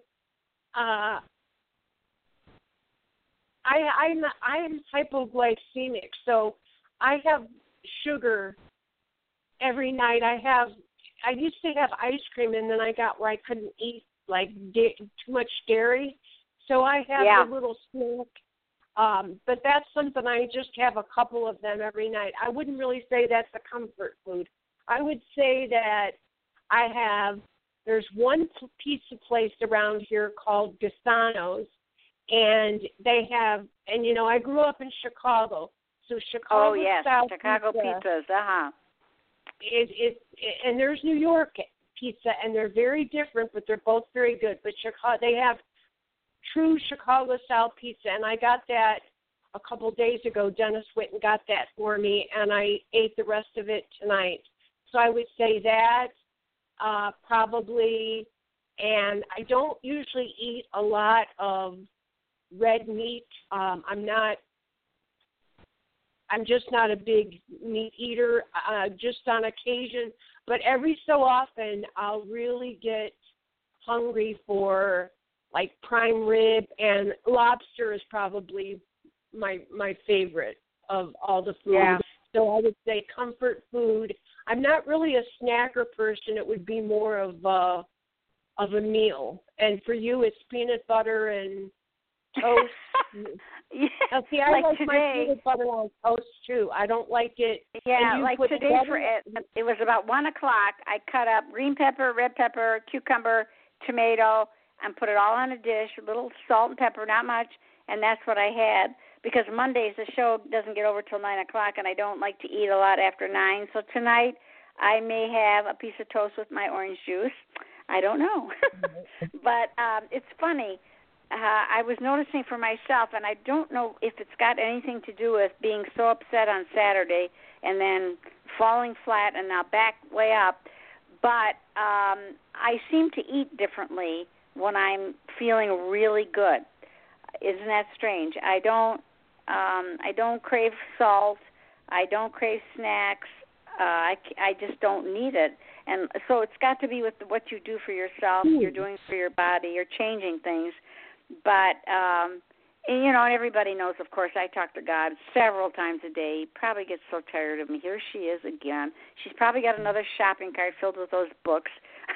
I'm hypoglycemic, so I have sugar every night. I used to have ice cream, and then I got where I couldn't eat too much dairy, so I have a little snack. But that's something I just have a couple of them every night. I wouldn't really say that's a comfort food. I would say that there's one pizza place around here called Gasano's, and they have, and I grew up in Chicago, so Chicago. Oh yes, style Chicago pizza, pizzas, and there's New York pizza, and they're very different, but they're both very good. But Chicago, they have true Chicago-style pizza, and I got that a couple days ago. Dennis went and got that for me, and I ate the rest of it tonight. So I would say that probably, and I don't usually eat a lot of red meat. I'm just not a big meat eater, just on occasion. But every so often, I'll really get hungry for, like, prime rib, and lobster is probably my favorite of all the food. Yeah. So I would say comfort food. I'm not really a snacker person. It would be more of a meal. And for you, it's peanut butter and toast. Yeah, now, see, I like today, my peanut butter on toast too. I don't like it. Yeah, like today it was about 1:00. I cut up green pepper, red pepper, cucumber, tomato, and put it all on a dish. A little salt and pepper, not much, and that's what I had. Because Mondays the show doesn't get over till 9:00, and I don't like to eat a lot after 9. So tonight I may have a piece of toast with my orange juice. I don't know, but it's funny. I was noticing for myself, and I don't know if it's got anything to do with being so upset on Saturday and then falling flat and now back way up, but I seem to eat differently when I'm feeling really good. Isn't that strange? I don't crave salt. I don't crave snacks. I just don't need it. And so it's got to be with what you do for yourself, you're doing for your body, you're changing things. But, and everybody knows, of course, I talk to God several times a day. He probably gets so tired of me. Here she is again. She's probably got another shopping cart filled with those books,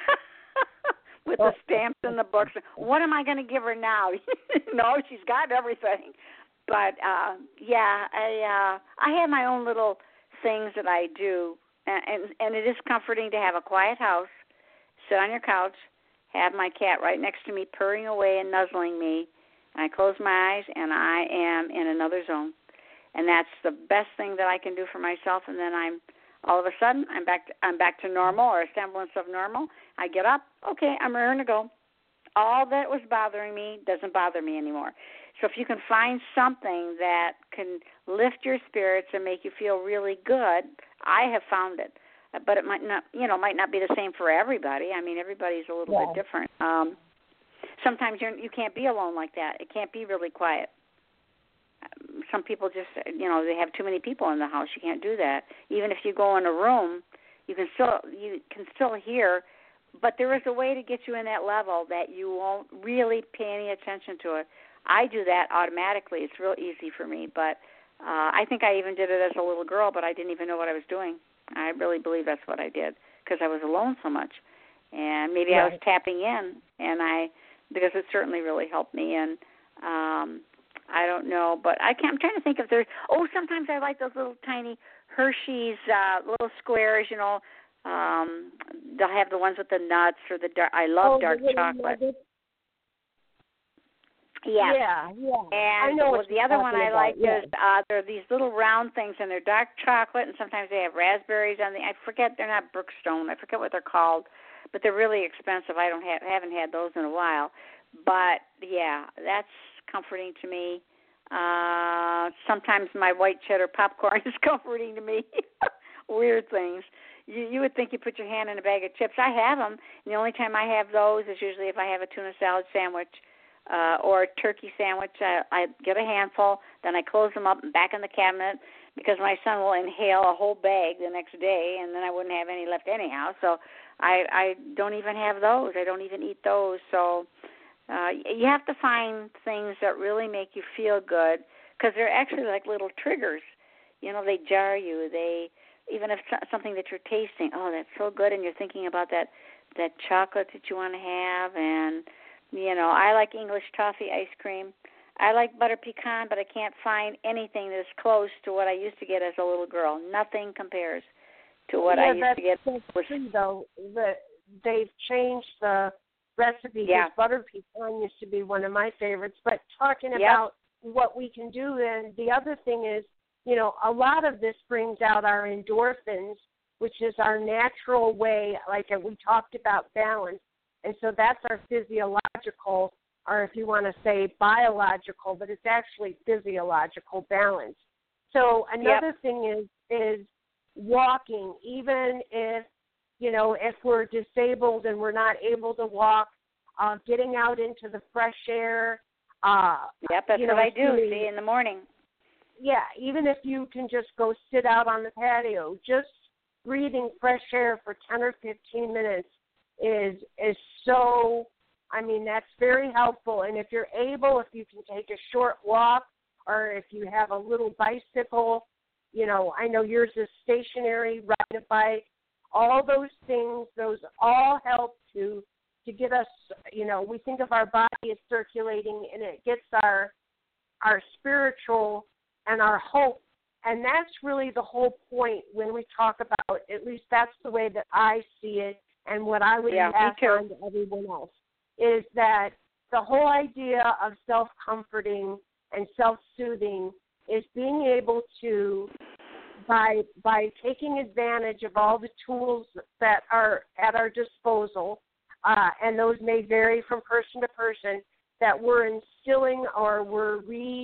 with the stamps and the books. What am I going to give her now? No, she's got everything. But, I have my own little things that I do, and it is comforting to have a quiet house, sit on your couch, have my cat right next to me purring away and nuzzling me, and I close my eyes, and I am in another zone. And that's the best thing that I can do for myself, and then all of a sudden, I'm back to normal, or a semblance of normal. I get up, okay, I'm ready to go. All that was bothering me doesn't bother me anymore. So if you can find something that can lift your spirits and make you feel really good, I have found it. But it might not be the same for everybody. I mean, everybody's a little bit different. Sometimes you can't be alone like that. It can't be really quiet. Some people just, they have too many people in the house. You can't do that. Even if you go in a room, you can still hear. But there is a way to get you in that level that you won't really pay any attention to it. I do that automatically. It's real easy for me. But I think I even did it as a little girl, but I didn't even know what I was doing. I really believe that's what I did because I was alone so much. And maybe I was tapping in, because it certainly really helped me. And I don't know, but I'm trying to think if there's, sometimes I like those little tiny Hershey's little squares, they'll have the ones with the nuts or I love dark chocolate. Nuggets. Yeah. And I know the other one I like is they're these little round things, and they're dark chocolate, and sometimes they have raspberries on I forget, they're not Brookstone. I forget what they're called, but they're really expensive. I haven't had those in a while. But, yeah, that's comforting to me. Sometimes my white cheddar popcorn is comforting to me. Weird things. You would think you put your hand in a bag of chips. I have them, and the only time I have those is usually if I have a tuna salad sandwich or a turkey sandwich. I get a handful, then I close them up and back in the cabinet because my son will inhale a whole bag the next day, and then I wouldn't have any left anyhow. So I don't even have those. I don't even eat those. So you have to find things that really make you feel good because they're actually like little triggers. They jar you. Even if something that you're tasting, that's so good, and you're thinking about that chocolate that you want to have, and I like English toffee ice cream. I like butter pecan, but I can't find anything that's close to what I used to get as a little girl. Nothing compares to what I used to get. That's true, though. They've changed the recipe because butter pecan used to be one of my favorites. But talking about what we can do, and the other thing is, a lot of this brings out our endorphins, which is our natural way, like we talked about balance. And so that's our physiological, or if you want to say biological, but it's actually physiological balance. So another thing is walking, even if, if we're disabled and we're not able to walk, getting out into the fresh air. That's what I do, in the morning. Yeah, even if you can just go sit out on the patio, just breathing fresh air for 10 or 15 minutes is so, that's very helpful. And if you're able, if you can take a short walk, or if you have a little bicycle, I know yours is stationary, ride a bike, all those things, those all help to get us, we think of our body as circulating, and it gets our spiritual and our hope. And that's really the whole point when we talk about, at least that's the way that I see it, and what I would pass on to everyone else, is that the whole idea of self-comforting and self-soothing is being able to, by taking advantage of all the tools that are at our disposal, and those may vary from person to person, that we're instilling or we're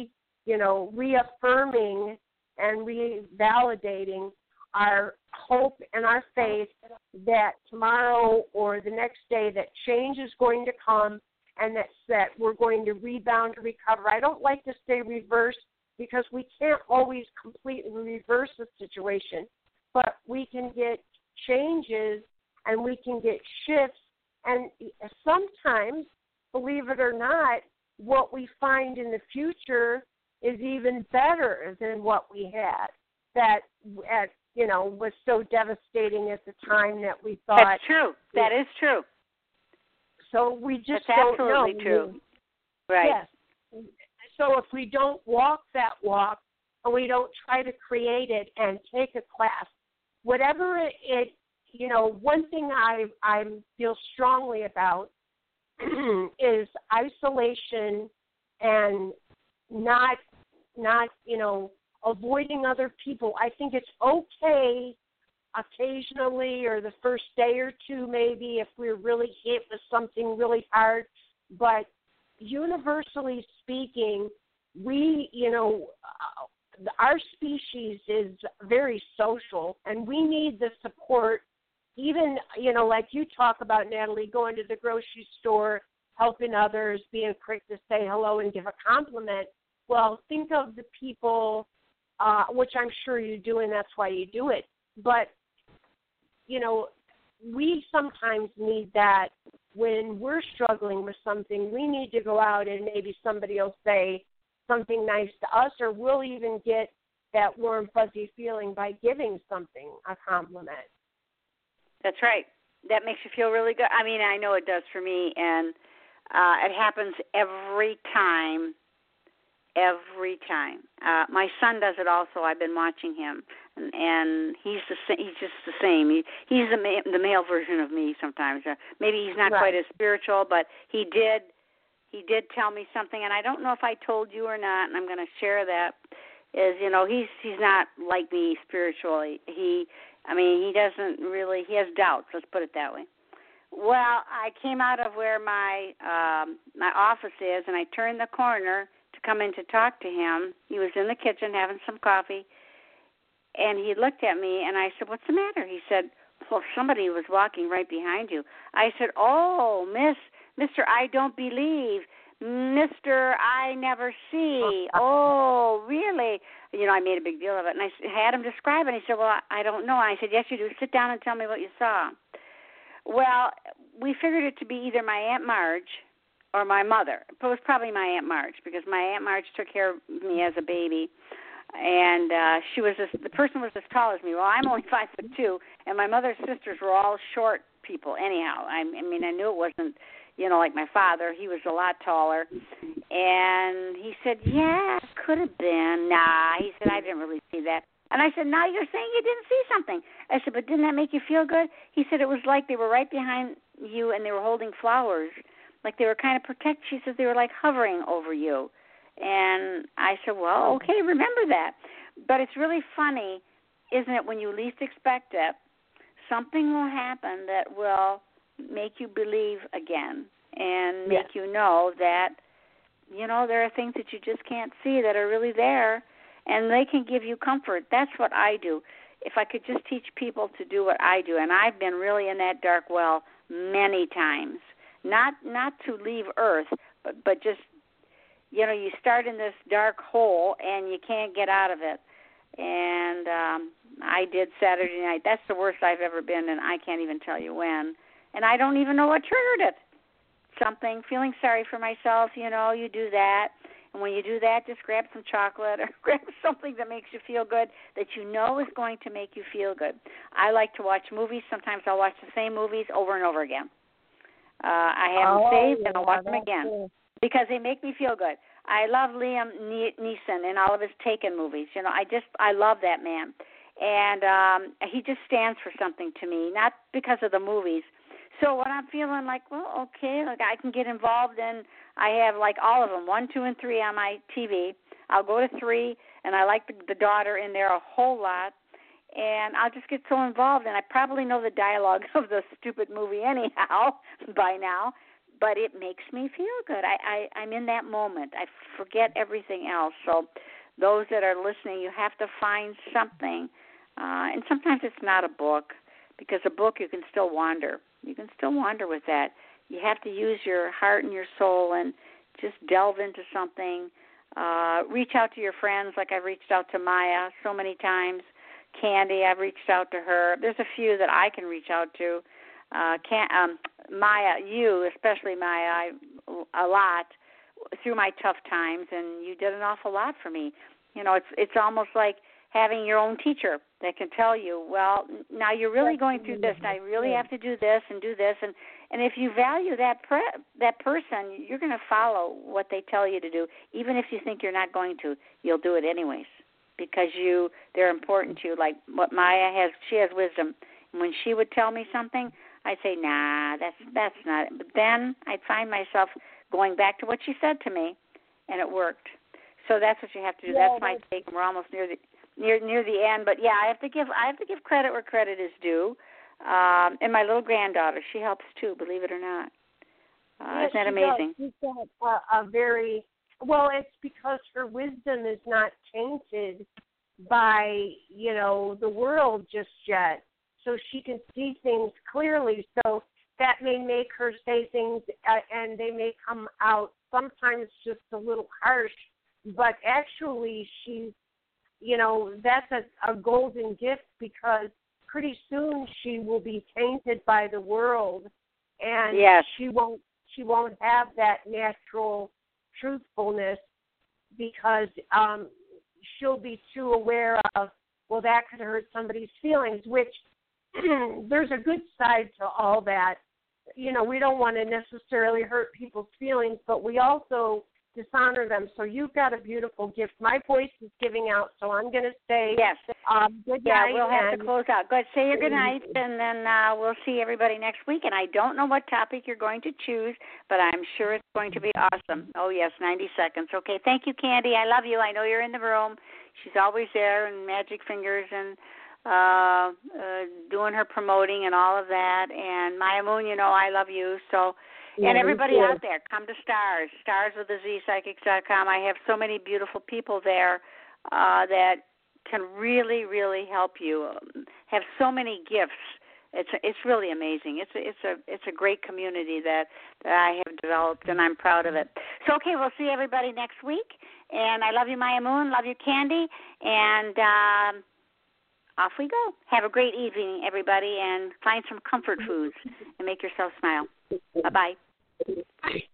reaffirming and revalidating our hope and our faith that tomorrow or the next day that change is going to come, and that we're going to rebound and recover. I don't like to say reverse because we can't always completely reverse the situation, but we can get changes and we can get shifts. And sometimes, believe it or not, what we find in the future is even better than what we had that was so devastating at the time that we thought. That's true. That is true. So we just That's don't know. absolutely true. Right. Yes. So if we don't walk that walk, and we don't try to create it and take a class, whatever it one thing I feel strongly about is isolation and not avoiding other people. I think it's okay occasionally, or the first day or two maybe, if we're really hit with something really hard, but universally speaking, our species is very social, and we need the support. Even, like you talk about, Natalie, going to the grocery store, helping others, being quick to say hello and give a compliment. Well, think of the people, which I'm sure you do, and that's why you do it. But, we sometimes need that when we're struggling with something. We need to go out and maybe somebody will say something nice to us, or we'll even get that warm, fuzzy feeling by giving something a compliment. That's right. That makes you feel really good. I know it does for me, and it happens every time. Every time. My son does it also. I've been watching him, and he's just the same. He's the male version of me sometimes. Maybe he's not quite as spiritual, but he did tell me something, and I don't know if I told you or not, and I'm going to share that. Is he's not like me spiritually. He doesn't really. He has doubts. Let's put it that way. Well, I came out of where my office is, and I turned the corner to come in to talk to him. He was in the kitchen having some coffee, and he looked at me, and I said, "What's the matter?" He said, "Well, somebody was walking right behind you." I said, "Oh, Mr. I don't believe, Mr. I never see." "Oh, really?" I made a big deal of it, and I had him describe it. And he said, "Well, I don't know." I said, "Yes, you do. Sit down and tell me what you saw." Well, we figured it to be either my Aunt Marge or my mother. It was probably my Aunt Marge, because my Aunt Marge took care of me as a baby, and the person was as tall as me. Well, I'm only 5'2", and my mother's sisters were all short people. Anyhow, I knew it wasn't, like my father. He was a lot taller, and he said, "Yeah, it could have been." "Nah," he said, "I didn't really see that." And I said, "Now you're saying you didn't see something." I said, "But didn't that make you feel good?" He said, "It was like they were right behind you, and they were holding flowers. Like they were kind of protect." She said, "They were like hovering over you." And I said, "Well, okay, remember that." But it's really funny, isn't it, when you least expect it, something will happen that will make you believe again and make you know that, there are things that you just can't see that are really there, and they can give you comfort. That's what I do. If I could just teach people to do what I do, and I've been really in that dark well many times, not to leave Earth, but just, you start in this dark hole and you can't get out of it. And I did Saturday night. That's the worst I've ever been, and I can't even tell you when. And I don't even know what triggered it. Something, feeling sorry for myself, you do that. And when you do that, just grab some chocolate or grab something that makes you feel good that you know is going to make you feel good. I like to watch movies. Sometimes I'll watch the same movies over and over again. I have them saved, and I'll watch them again because they make me feel good. I love Liam Neeson and all of his Taken movies. I love that man. And he just stands for something to me, not because of the movies. So when I'm feeling like, well, okay, like I can get involved in, I have like all of them, 1, 2, and 3 on my TV. I'll go to 3, and I like the daughter in there a whole lot. And I'll just get so involved, and I probably know the dialogue of the stupid movie anyhow by now, but it makes me feel good. I'm in that moment. I forget everything else. So those that are listening, you have to find something. And sometimes it's not a book, because a book you can still wander. You can still wander with that. You have to use your heart and your soul and just delve into something. Reach out to your friends, like I've reached out to Maya so many times. Candy, I've reached out to her. There's a few that I can reach out to. Maya, you, especially Maya, a lot through my tough times, and you did an awful lot for me. It's almost like having your own teacher that can tell you, well, now you're really going through this. Now you really have to do this and do this. And if you value that person, you're going to follow what they tell you to do. Even if you think you're not going to, you'll do it anyways because they're important to you. Like what Maya has, she has wisdom. And when she would tell me something, I'd say, nah, that's not it. But then I'd find myself going back to what she said to me, and it worked. So that's what you have to do. That's my take. We're almost near the end, but yeah, I have to give credit where credit is due. And my little granddaughter, she helps too, believe it or not. Isn't that amazing? She's got a very it's because her wisdom is not tainted by the world just yet, so she can see things clearly. So that may make her say things, and they may come out sometimes just a little harsh, but actually she's. That's a golden gift because pretty soon she will be tainted by the world, and she won't have that natural truthfulness because she'll be too aware of, well, that could hurt somebody's feelings, which there's a good side to all that. We don't want to necessarily hurt people's feelings, but we also dishonor them. So you've got a beautiful gift. My voice is giving out, so I'm going to say good night. Yeah, we'll have to close out. Good. Say your good night, and then we'll see everybody next week. And I don't know what topic you're going to choose, but I'm sure it's going to be awesome. Oh, yes, 90 seconds. Okay, thank you, Candy. I love you. I know you're in the room. She's always there, and magic fingers, and doing her promoting and all of that. And Maya Moon, I love you. So. And everybody out there, come to Stars with a Z, Psychics.com. I have so many beautiful people there that can really, really help you. Have so many gifts. It's really amazing. It's a great community that I have developed, and I'm proud of it. So okay, we'll see everybody next week. And I love you, Maya Moon. Love you, Candy. And off we go. Have a great evening, everybody, and find some comfort foods and make yourself smile. Bye-bye.